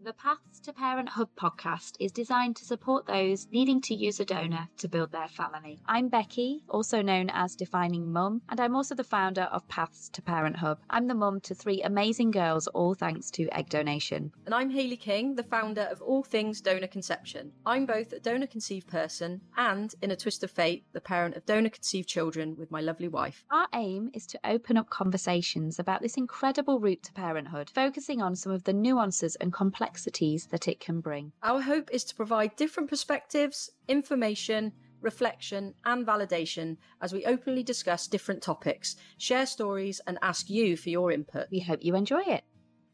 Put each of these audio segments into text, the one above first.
The Paths to Parent Hub podcast is designed to support those needing to use a donor to build their family. I'm Becky, also known as Defining Mum, and I'm also the founder of Paths to Parent Hub. I'm the mum to 3 amazing girls, all thanks to egg donation. And I'm Hayley King, the founder of All Things Donor Conception. I'm both a donor-conceived person and, in a twist of fate, the parent of donor-conceived children with my lovely wife. Our aim is to open up conversations about this incredible route to parenthood, focusing on some of the nuances and complexities that it can bring. Our hope is to provide different perspectives, information, reflection and validation as we openly discuss different topics, share stories and ask you for your input. We hope you enjoy it.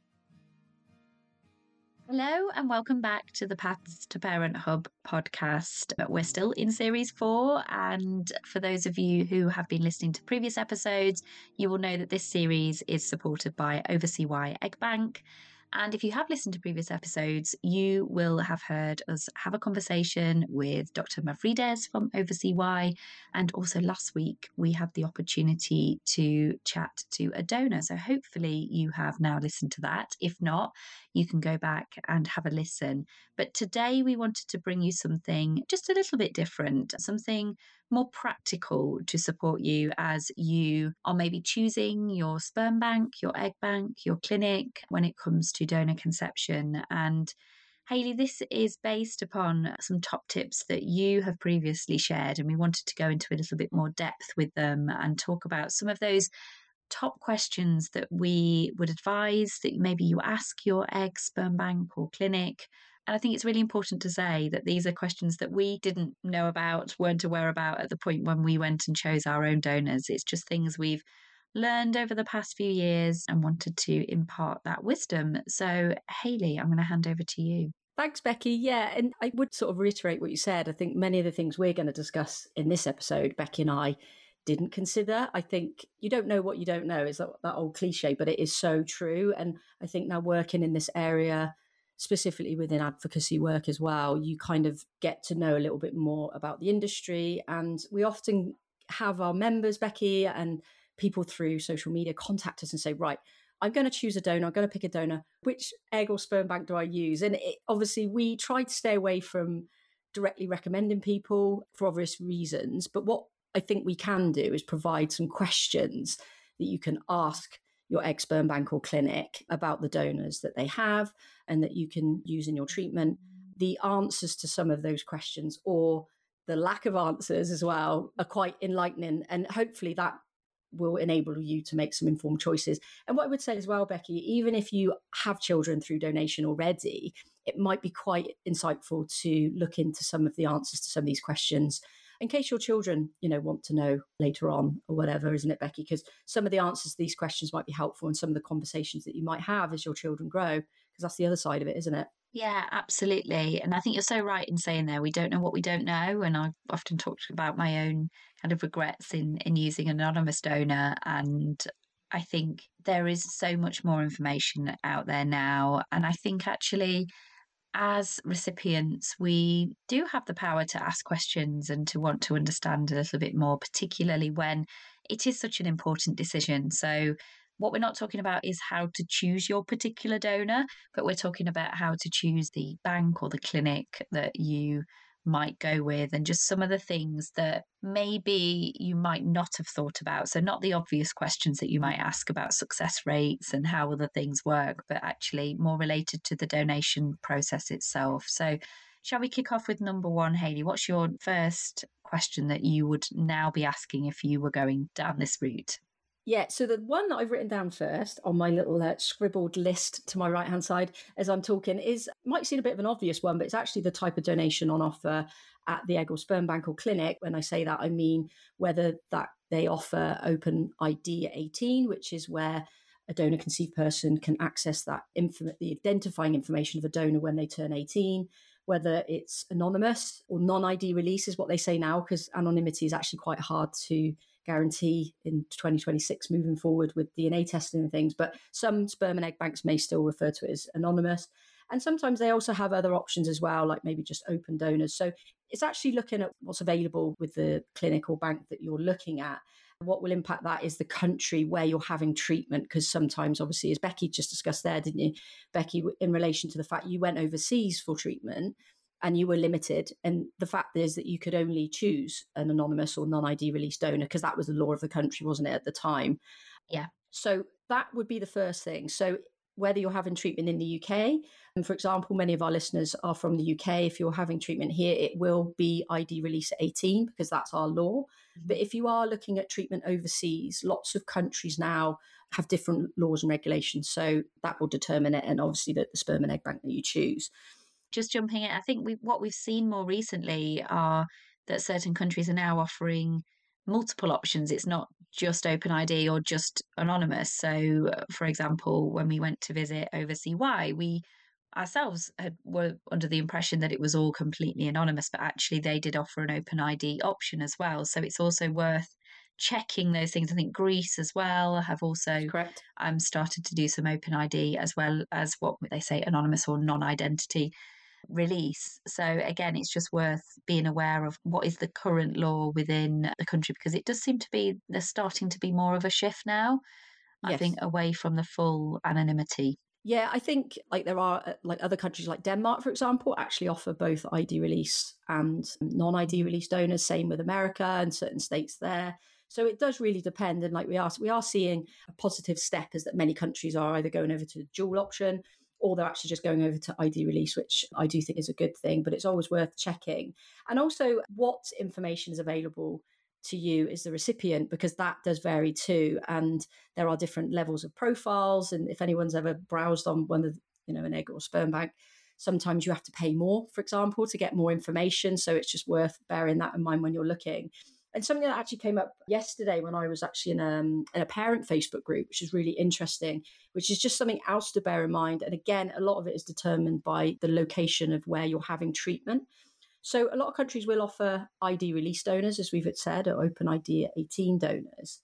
Hello and welcome back to the Paths to Parent Hub podcast. We're still in series 4, and for those of you who have been listening to previous episodes, you will know that this series is supported by Oversea Y Egg Bank. And if you have listened to previous episodes, you will have heard us have a conversation with Dr. Mavrides from Oversea Y. And also last week, we had the opportunity to chat to a donor. So hopefully you have now listened to that. If not, you can go back and have a listen. But today we wanted to bring you something just a little bit different, something more practical to support you as you are maybe choosing your sperm bank, your egg bank, your clinic when it comes to donor conception. And Hayley, this is based upon some top tips that you have previously shared, and we wanted to go into a little bit more depth with them and talk about some of those top questions that we would advise that maybe you ask your egg, sperm bank or clinic. And I think it's really important to say that these are questions that we didn't know about, weren't aware about at the point when we went and chose our own donors. It's just things we've learned over the past few years and wanted to impart that wisdom. So, Hayley, I'm going to hand over to you. Thanks, Becky. Yeah, and I would sort of reiterate what you said. I think many of the things we're going to discuss in this episode, Becky and I didn't consider. I think you don't know what you don't know is that old cliche, but it is so true. And I think now working in this area, specifically within advocacy work as well, you kind of get to know a little bit more about the industry. And we often have our members, Becky, and people through social media contact us and say, right, I'm going to choose a donor. I'm going to pick a donor. Which egg or sperm bank do I use? And obviously we try to stay away from directly recommending people for obvious reasons. But what I think we can do is provide some questions that you can ask your egg, sperm bank or clinic about the donors that they have and that you can use in your treatment. The answers to some of those questions, or the lack of answers as well, are quite enlightening, and hopefully that will enable you to make some informed choices. And what I would say as well, Becky, even if you have children through donation already, it might be quite insightful to look into some of the answers to some of these questions in case your children, want to know later on or whatever, isn't it, Becky? Because some of the answers to these questions might be helpful in some of the conversations that you might have as your children grow, because that's the other side of it, isn't it? Yeah, absolutely. And I think you're so right in saying there, we don't know what we don't know. And I've often talked about my own kind of regrets in using an anonymous donor. And I think there is so much more information out there now. And I think actually, as recipients, we do have the power to ask questions and to want to understand a little bit more, particularly when it is such an important decision. So what we're not talking about is how to choose your particular donor, but we're talking about how to choose the bank or the clinic that you might go with, and just some of the things that maybe you might not have thought about. So not the obvious questions that you might ask about success rates and how other things work, but actually more related to the donation process itself. So shall we kick off with number 1, Hayley? What's your first question that you would now be asking if you were going down this route? Yeah, so the one that I've written down first on my little scribbled list to my right-hand side as I'm talking might seem a bit of an obvious one, but it's actually the type of donation on offer at the egg or sperm bank or clinic. When I say that, I mean whether that they offer open ID at 18, which is where a donor-conceived person can access that the identifying information of a donor when they turn 18, whether it's anonymous or non-ID release is what they say now, because anonymity is actually quite hard to guarantee in 2026 moving forward with DNA testing and things. But some sperm and egg banks may still refer to it as anonymous. And sometimes they also have other options as well, like maybe just open donors. So it's actually looking at what's available with the clinic or bank that you're looking at. What will impact that is the country where you're having treatment, because sometimes, obviously, as Becky just discussed there, didn't you, Becky, in relation to the fact you went overseas for treatment and you were limited. And the fact is that you could only choose an anonymous or non-ID release donor because that was the law of the country, wasn't it, at the time? Yeah. So that would be the first thing. So whether you're having treatment in the UK, and for example, many of our listeners are from the UK, if you're having treatment here, it will be ID release at 18 because that's our law. Mm-hmm. But if you are looking at treatment overseas, lots of countries now have different laws and regulations. So that will determine it, and obviously the sperm and egg bank that you choose. Just jumping in, I think what we've seen more recently are that certain countries are now offering multiple options. It's not just OpenID or just anonymous. So, for example, when we went to visit Oversee Why, we ourselves were under the impression that it was all completely anonymous, but actually they did offer an OpenID option as well. So it's also worth checking those things. I think Greece as well have also started to do some OpenID as well as what they say anonymous or non-identity release. So again, it's just worth being aware of what is the current law within the country, because it does seem to be there's starting to be more of a shift now. Yes. I think away from the full anonymity. Yeah, I think like there are like other countries like Denmark, for example, actually offer both ID release and non-ID release donors. Same with America and certain states there. So it does really depend. And like we are seeing a positive step is that many countries are either going over to the dual option or they're actually just going over to ID release, which I do think is a good thing, but it's always worth checking. And also what information is available to you is the recipient, because that does vary too. And there are different levels of profiles. And if anyone's ever browsed on one of, an egg or sperm bank, sometimes you have to pay more, for example, to get more information. So it's just worth bearing that in mind when you're looking. And something that actually came up yesterday when I was actually in a parent Facebook group, which is really interesting, which is just something else to bear in mind. And again, a lot of it is determined by the location of where you're having treatment. So a lot of countries will offer ID release donors, as we've said, or OpenID at 18 donors.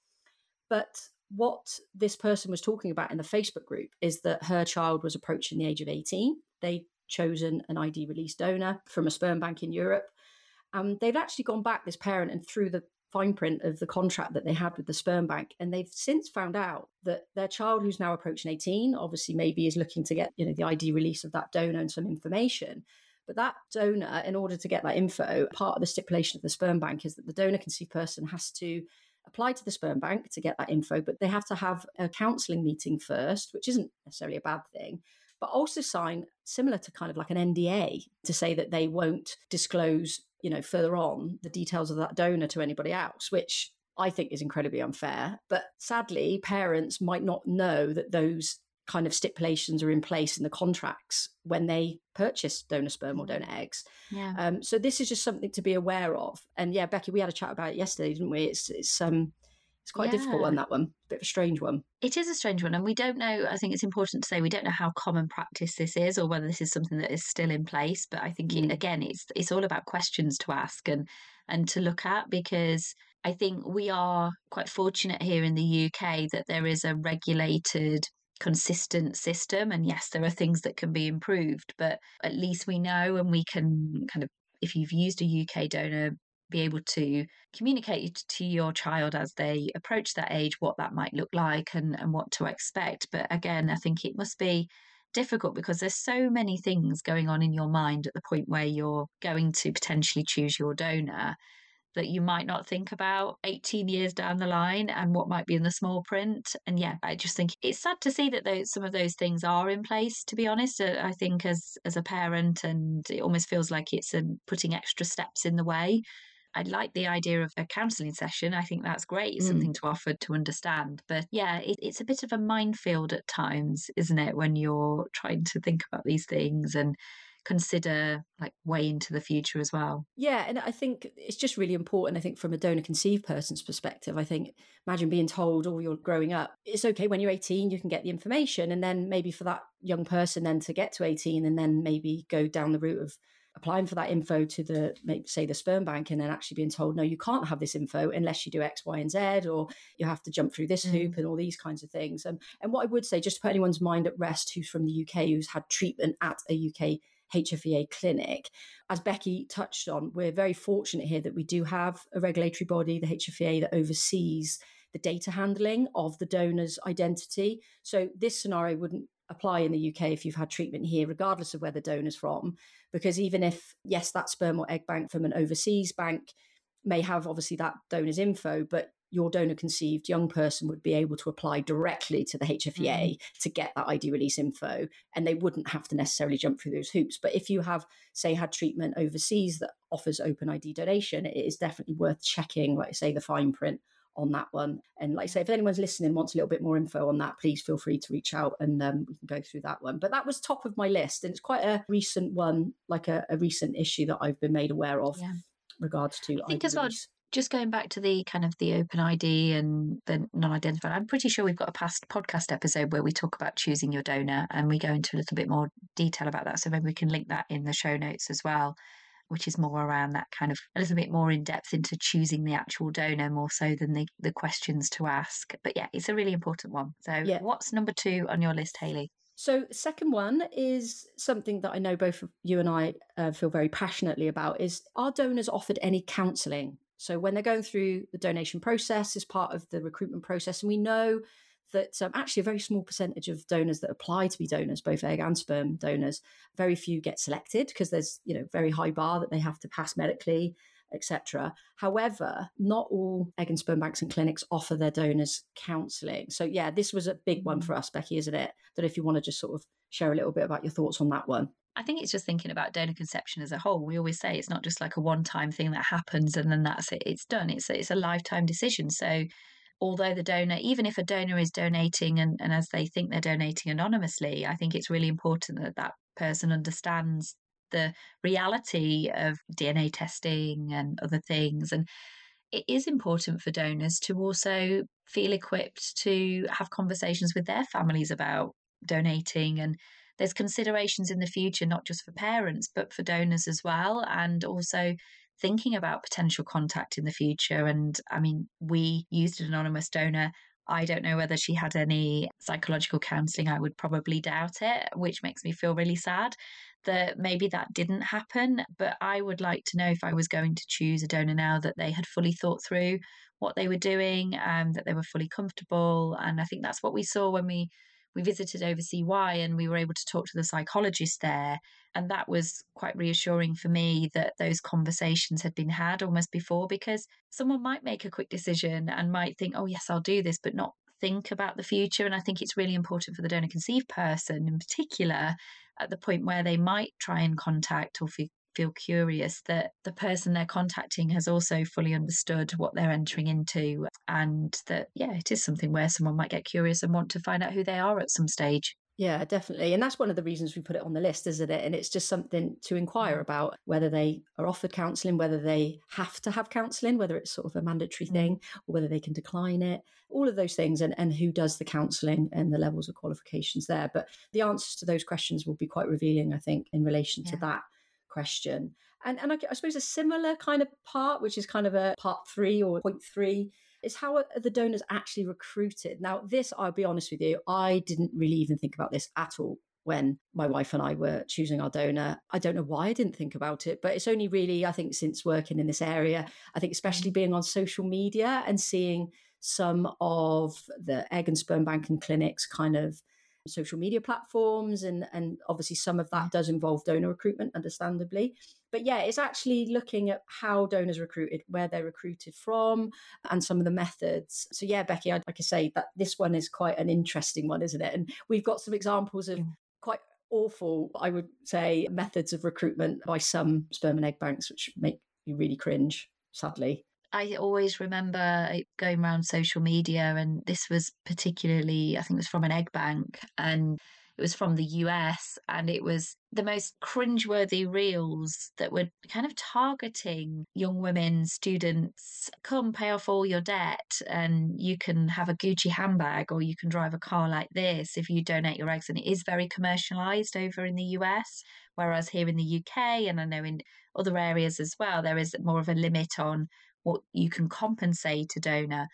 But what this person was talking about in the Facebook group is that her child was approaching the age of 18. They'd chosen an ID release donor from a sperm bank in Europe. They've actually gone back, this parent, and through the fine print of the contract that they had with the sperm bank, and they've since found out that their child, who's now approaching 18, obviously maybe is looking to get the ID release of that donor and some information. But that donor, in order to get that info, part of the stipulation of the sperm bank is that the donor conceived person has to apply to the sperm bank to get that info, but they have to have a counselling meeting first, which isn't necessarily a bad thing, but also sign similar to kind of like an NDA to say that they won't disclose, further on the details of that donor to anybody else, which I think is incredibly unfair. But sadly, parents might not know that those kind of stipulations are in place in the contracts when they purchase donor sperm or donor eggs. Yeah. So this is just something to be aware of. And yeah, Becky, we had a chat about it yesterday, didn't we? It's quite a difficult one, that one. A bit of a strange one. It is a strange one. And we don't know, I think it's important to say, we don't know how common practice this is or whether this is something that is still in place. But I think, again, it's all about questions to ask and to look at, because I think we are quite fortunate here in the UK that there is a regulated, consistent system. And yes, there are things that can be improved, but at least we know, and we can kind of, if you've used a UK donor, be able to communicate to your child as they approach that age what that might look like and what to expect. But again, I think it must be difficult because there's so many things going on in your mind at the point where you're going to potentially choose your donor that you might not think about 18 years down the line and what might be in the small print. And yeah, I just think it's sad to see that some of those things are in place, to be honest. I think as a parent, and it almost feels like it's putting extra steps in the way. I like the idea of a counselling session. I think that's great. It's something to offer to understand. But yeah, it's a bit of a minefield at times, isn't it, when you're trying to think about these things and consider like way into the future as well. Yeah, and I think it's just really important, I think, from a donor conceived person's perspective. I think, imagine being told, oh, you're growing up, it's okay, when you're 18 you can get the information, and then maybe for that young person then to get to 18 and then maybe go down the route of applying for that info to the sperm bank, and then actually being told, no, you can't have this info unless you do X, Y, and Z, or you have to jump through this hoop and all these kinds of things. And what I would say, just to put anyone's mind at rest who's from the UK, who's had treatment at a UK HFEA clinic. As Becky touched on, we're very fortunate here that we do have a regulatory body, the HFEA, that oversees the data handling of the donor's identity. So this scenario wouldn't apply in the UK if you've had treatment here, regardless of where the donor's from, because even if, yes, that sperm or egg bank from an overseas bank may have obviously that donor's info, but your donor conceived young person would be able to apply directly to the HFEA to get that ID release info, and they wouldn't have to necessarily jump through those hoops. But if you have, say, had treatment overseas that offers open ID donation, it is definitely worth checking, like say, the fine print on that one. And like I say, if anyone's listening wants a little bit more info on that, please feel free to reach out and we can go through that one. But that was top of my list, and it's quite a recent one, like a recent issue that I've been made aware of regards to I think ID as well, release. just going back to the kind of the open ID and the non-identified, I'm pretty sure we've got a past podcast episode where we talk about choosing your donor, and we go into a little bit more detail about that. So maybe we can link that in the show notes as well, which is more around that kind of a little bit more in depth into choosing the actual donor more so than the questions to ask. But yeah, it's a really important one. So what's number 2 on your list, Hayley? So the second one is something that I know both of you and I feel very passionately about, is, are donors offered any counselling? So when they're going through the donation process as part of the recruitment process, and we know that actually a very small percentage of donors that apply to be donors, both egg and sperm donors, very few get selected because there's, very high bar that they have to pass medically, etc. However, not all egg and sperm banks and clinics offer their donors counselling. So yeah, this was a big one for us, Becky, isn't it? That if you want to just sort of share a little bit about your thoughts on that one. I think it's just thinking about donor conception as a whole. We always say it's not just like a one-time thing that happens and then that's it, it's done. It's a lifetime decision. So although the donor, even if a donor is donating and as they think they're donating anonymously, I think it's really important that that person understands the reality of DNA testing and other things. And it is important for donors to also feel equipped to have conversations with their families about donating. And there's considerations in the future, not just for parents, but for donors as well. And also thinking about potential contact in the future. And I mean, we used an anonymous donor. I don't know whether she had any psychological counselling. I would probably doubt it, which makes me feel really sad that maybe that didn't happen. But I would like to know, if I was going to choose a donor now, that they had fully thought through what they were doing and that they were fully comfortable. And I think that's what we saw when we visited OverSeeWhy, and we were able to talk to the psychologist there. And that was quite reassuring for me that those conversations had been had almost before, because someone might make a quick decision and might think, oh, yes, I'll do this, but not think about the future. And I think it's really important for the donor conceived person in particular, at the point where they might try and contact or feel curious, that the person they're contacting has also fully understood what they're entering into, and that, yeah, it is something where someone might get curious and want to find out who they are at some stage. Yeah, definitely. And that's one of the reasons we put it on the list, isn't it? And it's just something to inquire about, whether they are offered counselling, whether they have to have counselling, whether it's sort of a mandatory thing, or whether they can decline it, all of those things, and who does the counselling and the levels of qualifications there. But the answers to those questions will be quite revealing, I think, in relation to that question. And I suppose a similar kind of part, which is kind of a part 3 or point 3, is how are the donors actually recruited? Now, this, I'll be honest with you, I didn't really even think about this at all when my wife and I were choosing our donor. I don't know why I didn't think about it, but it's only really, I think, since working in this area, I think especially being on social media and seeing some of the egg and sperm bank and clinics kind of social media platforms, and obviously some of that does involve donor recruitment, understandably. But yeah, it's actually looking at how donors recruited, where they're recruited from, and some of the methods. So yeah, Becky, like I say, that this one is quite an interesting one, isn't it? And we've got some examples of quite awful, I would say, methods of recruitment by some sperm and egg banks, which make you really cringe, sadly. I always remember going around social media, and this was particularly, I think it was from an egg bank, and it was from the US, and it was the most cringeworthy reels that were kind of targeting young women, students. Come pay off all your debt and you can have a Gucci handbag, or you can drive a car like this if you donate your eggs. And it is very commercialized over in the US, whereas here in the UK, and I know in other areas as well, there is more of a limit on what you can compensate a donor.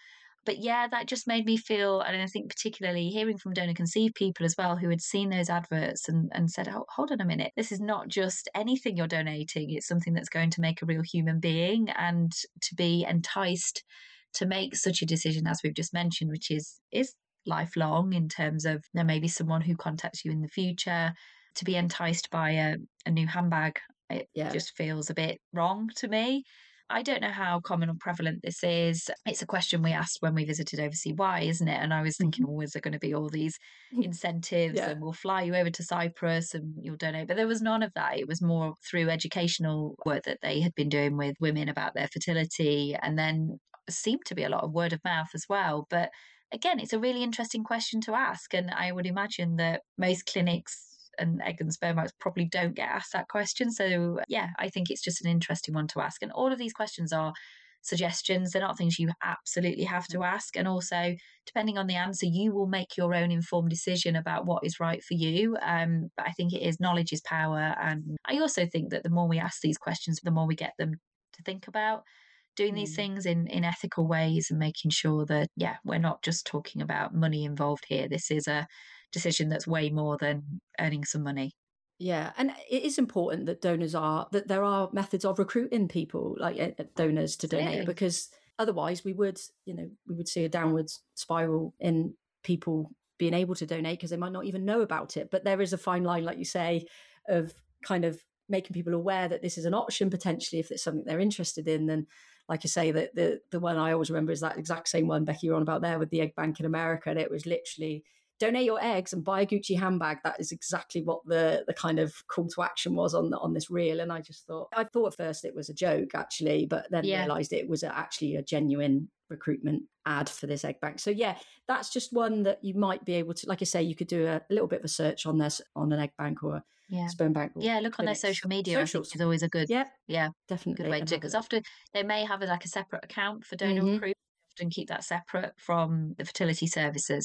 But yeah, that just made me feel, and I think particularly hearing from donor conceived people as well who had seen those adverts and said, oh, hold on a minute, this is not just anything you're donating, it's something that's going to make a real human being. And to be enticed to make such a decision, as we've just mentioned, which is lifelong in terms of there may be someone who contacts you in the future, to be enticed by a new handbag, it just feels a bit wrong to me. I don't know how common or prevalent this is. It's a question we asked when we visited Oversea Why, isn't it? And I was thinking, oh, is there going to be all these incentives and we'll fly you over to Cyprus and you'll donate? But there was none of that. It was more through educational work that they had been doing with women about their fertility, and then seemed to be a lot of word of mouth as well. But again, it's a really interesting question to ask. And I would imagine that most clinics and egg and sperm banks probably don't get asked that question. So yeah, I think it's just an interesting one to ask. And all of these questions are suggestions. They're not things you absolutely have to ask. And also, depending on the answer, you will make your own informed decision about what is right for you. But I think it is knowledge is power. And I also think that the more we ask these questions, the more we get them to think about doing these things in ethical ways and making sure that, yeah, we're not just talking about money involved here. This is a decision that's way more than earning some money. Yeah, and it is important that there are methods of recruiting people like donors to donate, because otherwise we would see a downward spiral in people being able to donate because they might not even know about it. But there is a fine line, like you say, of kind of making people aware that this is an option potentially if it's something they're interested in. And like I say, that the one I always remember is that exact same one, Becky, you're on about there with the egg bank in America. And it was literally donate your eggs and buy a Gucci handbag. That is exactly what the kind of call to action was on this reel. And I thought at first it was a joke actually, but then realized it was actually a genuine recruitment ad for this egg bank. So yeah, that's just one that you might be able to, like I say, you could do a little bit of a search on this, on an egg bank or a sperm bank. Yeah, look on their social media. Socials. I think is always a good, definitely good way to do it, because often they may have like a separate account for donor recruitment. Often keep that separate from the fertility services.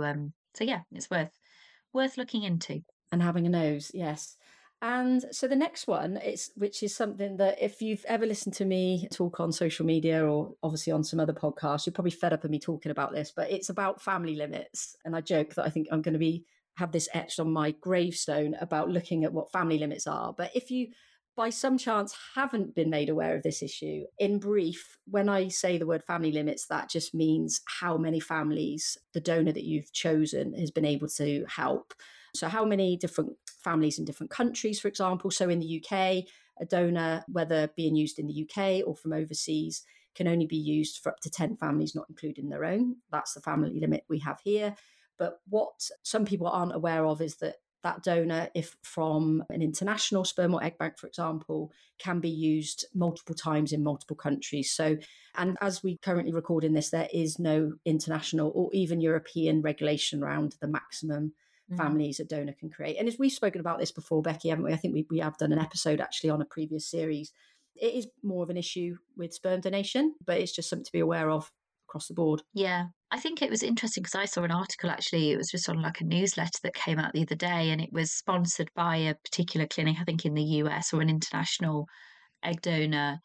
So yeah, it's worth looking into and having a nose. Yes. And so the next one, which is something that if you've ever listened to me talk on social media or obviously on some other podcasts, you're probably fed up of me talking about this, but it's about family limits. And I joke that I think I'm going to have this etched on my gravestone about looking at what family limits are. But if you by some chance haven't been made aware of this issue, in brief, when I say the word family limits, that just means how many families the donor that you've chosen has been able to help. So how many different families in different countries, for example. So in the UK, a donor, whether being used in the UK or from overseas, can only be used for up to 10 families, not including their own. That's the family limit we have here. But what some people aren't aware of is that donor, if from an international sperm or egg bank, for example, can be used multiple times in multiple countries. So, and as we currently record in this, there is no international or even European regulation around the maximum families a donor can create. And as we've spoken about this before, Becky, haven't we? I think we have done an episode actually on a previous series. It is more of an issue with sperm donation, but it's just something to be aware of across the board. Yeah, I think it was interesting because I saw an article actually, it was just on like a newsletter that came out the other day, and it was sponsored by a particular clinic, I think in the US, or an international egg donor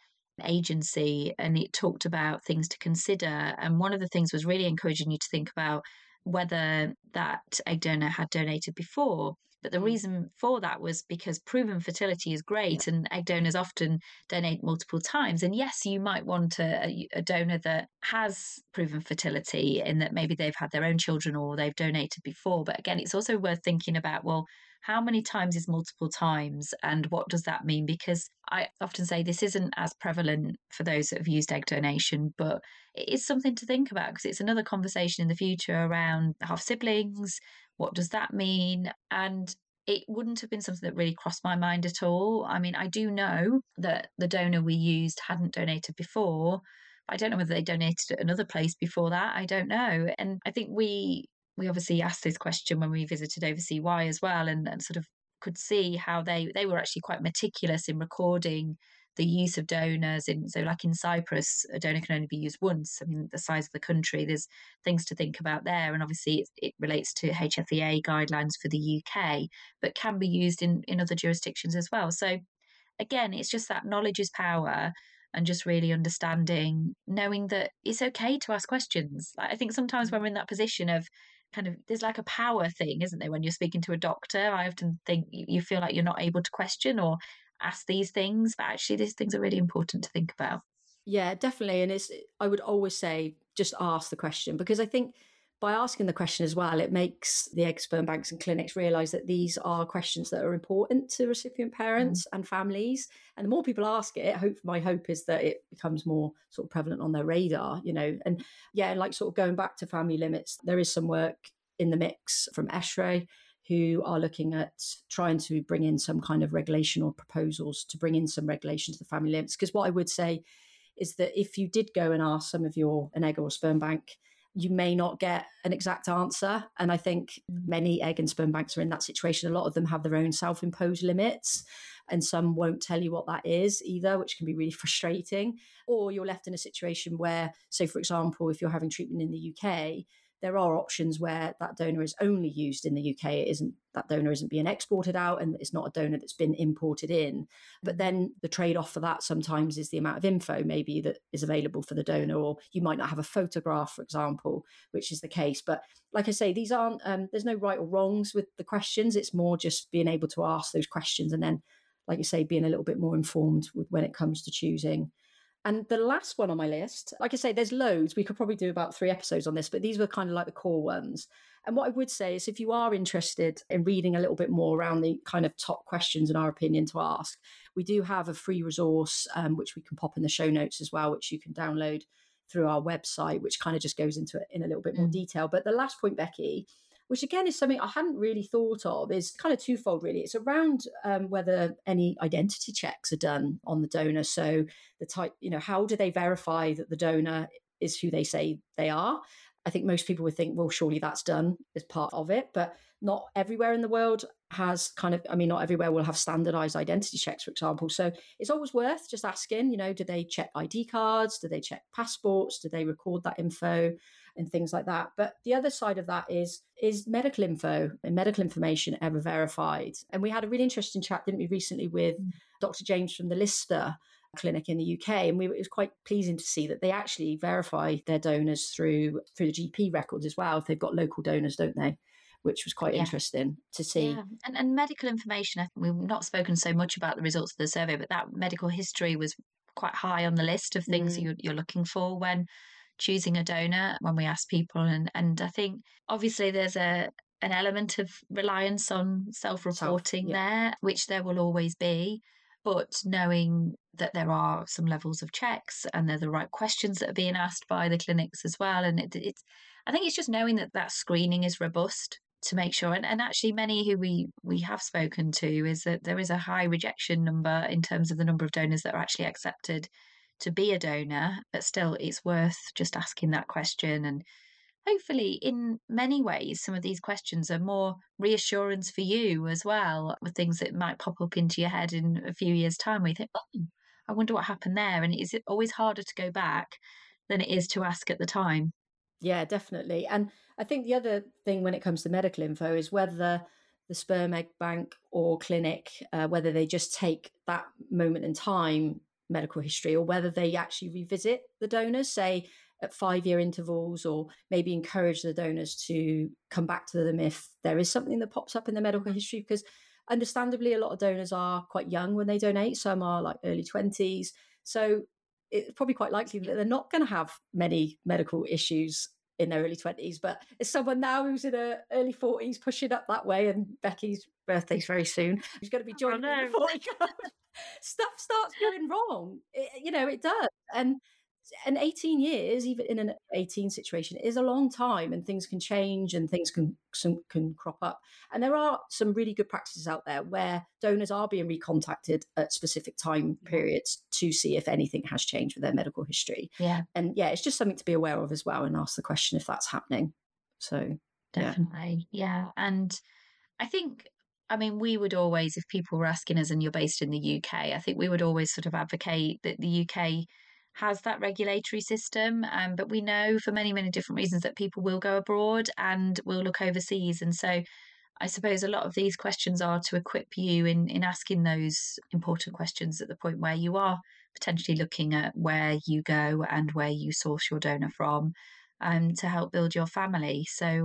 agency, and it talked about things to consider. And one of the things was really encouraging you to think about whether that egg donor had donated before. But the reason for that was because proven fertility is great, and egg donors often donate multiple times. And yes, you might want a donor that has proven fertility in that maybe they've had their own children or they've donated before. But again, it's also worth thinking about, well, how many times is multiple times and what does that mean? Because I often say this isn't as prevalent for those that have used egg donation, but it is something to think about because it's another conversation in the future around half siblings. What does that mean? And it wouldn't have been something that really crossed my mind at all. I mean, I do know that the donor we used hadn't donated before. I don't know whether they donated at another place before that. I don't know. And I think we obviously asked this question when we visited Oversea Why as well, and sort of could see how they were actually quite meticulous in recording the use of donors. So like in Cyprus, a donor can only be used once. I mean, the size of the country, there's things to think about there. And obviously it relates to HFEA guidelines for the UK, but can be used in other jurisdictions as well. So again, it's just that knowledge is power. and just really understanding, knowing that it's okay to ask questions. Like, I think sometimes when we're in that position of kind of, there's like a power thing, isn't there? When you're speaking to a doctor, I often think you feel like you're not able to question or ask these things, but actually these things are really important to think about. Yeah, definitely. And I would always say just ask the question, because I think by asking the question as well, it makes the egg sperm banks and clinics realize that these are questions that are important to recipient Mm. parents and families. And the more people ask it, my hope is that it becomes more sort of prevalent on their radar, And yeah, like sort of going back to family limits, there is some work in the mix from ESHRE, who are looking at trying to bring in some kind of regulation or proposals to bring in some regulation to the family limits. Because what I would say is that if you did go and ask some of an egg or sperm bank, you may not get an exact answer. And I think Mm. many egg and sperm banks are in that situation. A lot of them have their own self-imposed limits, and some won't tell you what that is either, which can be really frustrating. Or you're left in a situation where, say, for example, if you're having treatment in the UK, there are options where that donor is only used in the UK. That donor isn't being exported out, and it's not a donor that's been imported in. But then the trade-off for that sometimes is the amount of info maybe that is available for the donor, or you might not have a photograph, for example, which is the case. But like I say, these aren't there's no right or wrongs with the questions. It's more just being able to ask those questions, and then, like you say, being a little bit more informed when it comes to choosing. And the last one on my list, like I say, there's loads. We could probably do about 3 episodes on this, but these were kind of like the core ones. And what I would say is, if you are interested in reading a little bit more around the kind of top questions, in our opinion, to ask, we do have a free resource, which we can pop in the show notes as well, which you can download through our website, which kind of just goes into it in a little bit more Mm. detail. But the last point, Becky, which again is something I hadn't really thought of, is kind of twofold, really. It's around whether any identity checks are done on the donor. So the type, how do they verify that the donor is who they say they are? I think most people would think, well, surely that's done as part of it, but not everywhere in the world has not everywhere will have standardized identity checks, for example. So it's always worth just asking, do they check ID cards? Do they check passports? Do they record that info? And things like that. But the other side of that is medical info and medical information ever verified? And we had a really interesting chat, didn't we, recently with Dr. James from the Lister clinic in the UK, and it was quite pleasing to see that they actually verify their donors through the GP records as well, if they've got local donors, don't they? Which was quite Yeah. interesting to Yeah, see. and medical information. I think we've not spoken so much about the results of the survey, but that medical history was quite high on the list of things Mm, you're looking for when choosing a donor. When we ask people, and I think obviously there's an element of reliance on self-reporting yeah. there, which there will always be, but knowing that there are some levels of checks and they're the right questions that are being asked by the clinics as well, and it's I think it's just knowing that that screening is robust to make sure. And actually, many who we have spoken to is that there is a high rejection number in terms of the number of donors that are actually accepted to be a donor, but still, it's worth just asking that question. And hopefully, in many ways, some of these questions are more reassurance for you as well, with things that might pop up into your head in a few years' time where you think, oh, I wonder what happened there. And is it always harder to go back than it is to ask at the time? Yeah, definitely. And I think the other thing when it comes to medical info is whether the sperm egg bank or clinic, whether they just take that moment in time medical history, or whether they actually revisit the donors, say at 5 year intervals, or maybe encourage the donors to come back to them if there is something that pops up in the medical history. Because understandably, a lot of donors are quite young when they donate, some are like early 20s. So it's probably quite likely that they're not going to have many medical issues in their early 20s. But as someone now who's in her early 40s pushing up that way, and Becky's birthday's very soon, who's going to be Oh joining me in the no. 40 club, stuff starts going wrong. It does. And 18 years, even in an 18 situation, is a long time, and things can change and things can crop up. And there are some really good practices out there where donors are being recontacted at specific time Yeah. periods to see if anything has changed with their medical history. Yeah. And yeah, it's just something to be aware of as well, and ask the question if that's happening. So yeah. Definitely. Yeah. And I think, I mean, we would always, if people were asking us and you're based in the UK, I think we would always sort of advocate that the UK has that regulatory system. But we know for many, many different reasons that people will go abroad and will look overseas. And so I suppose a lot of these questions are to equip you in asking those important questions at the point where you are potentially looking at where you go and where you source your donor from, to help build your family.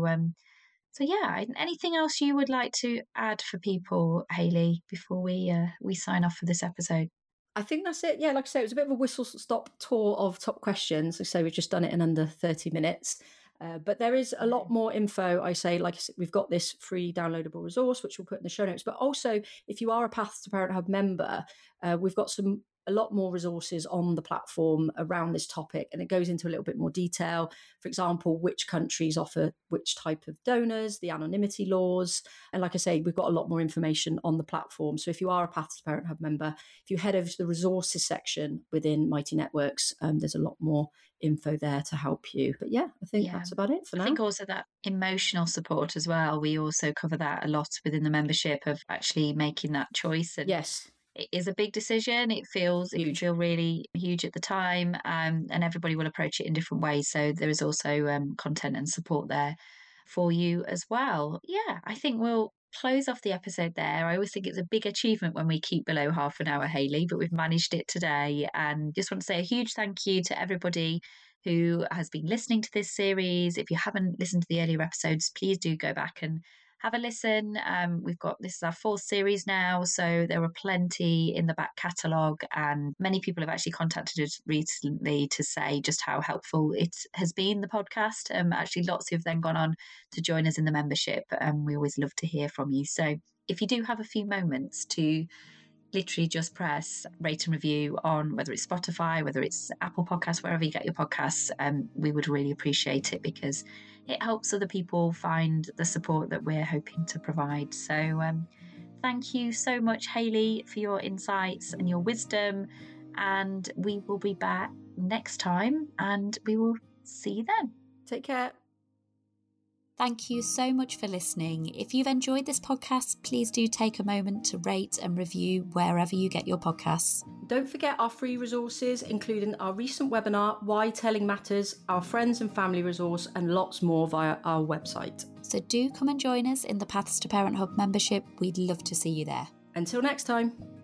So yeah, anything else you would like to add for people, Hayley, before we sign off for this episode? I think that's it. Yeah, like I say, it was a bit of a whistle-stop tour of top questions. Like I say, we've just done it in under 30 minutes. But there is a lot more info. I say, like I said, we've got this free downloadable resource, which we'll put in the show notes. But also, if you are a Paths to Parent Hub member, we've got a lot more resources on the platform around this topic, and it goes into a little bit more detail. For example, which countries offer which type of donors, the anonymity laws. And like I say, we've got a lot more information on the platform. So if you are a Paths to Parent Hub member, if you head over to the resources section within Mighty Networks, there's a lot more info there to help you. But yeah, I think that's about it for now. I think also that emotional support as well. We also cover that a lot within the membership of actually making that choice. And yes, it is a big decision. It can feel really huge at the time, and everybody will approach it in different ways. So there is also content and support there for you as well. Yeah, I think we'll close off the episode there. I always think it's a big achievement when we keep below half an hour, Hayley, but we've managed it today. And just want to say a huge thank you to everybody who has been listening to this series. If you haven't listened to the earlier episodes, please do go back and have a listen. This is our 4th series now, so there are plenty in the back catalogue, and many people have actually contacted us recently to say just how helpful it has been, the podcast. Actually, lots who've then gone on to join us in the membership, and we always love to hear from you. So if you do have a few moments to literally just press rate and review on whether it's Spotify, whether it's Apple Podcasts, wherever you get your podcasts, we would really appreciate it, because it helps other people find the support that we're hoping to provide. So thank you so much, Hayley, for your insights and your wisdom, and we will be back next time, and we will see you then. Take care. Thank you so much for listening. If you've enjoyed this podcast, please do take a moment to rate and review wherever you get your podcasts. Don't forget our free resources, including our recent webinar, Why Telling Matters, our friends and family resource, and lots more via our website. So do come and join us in the Paths to Parent Hub membership. We'd love to see you there. Until next time.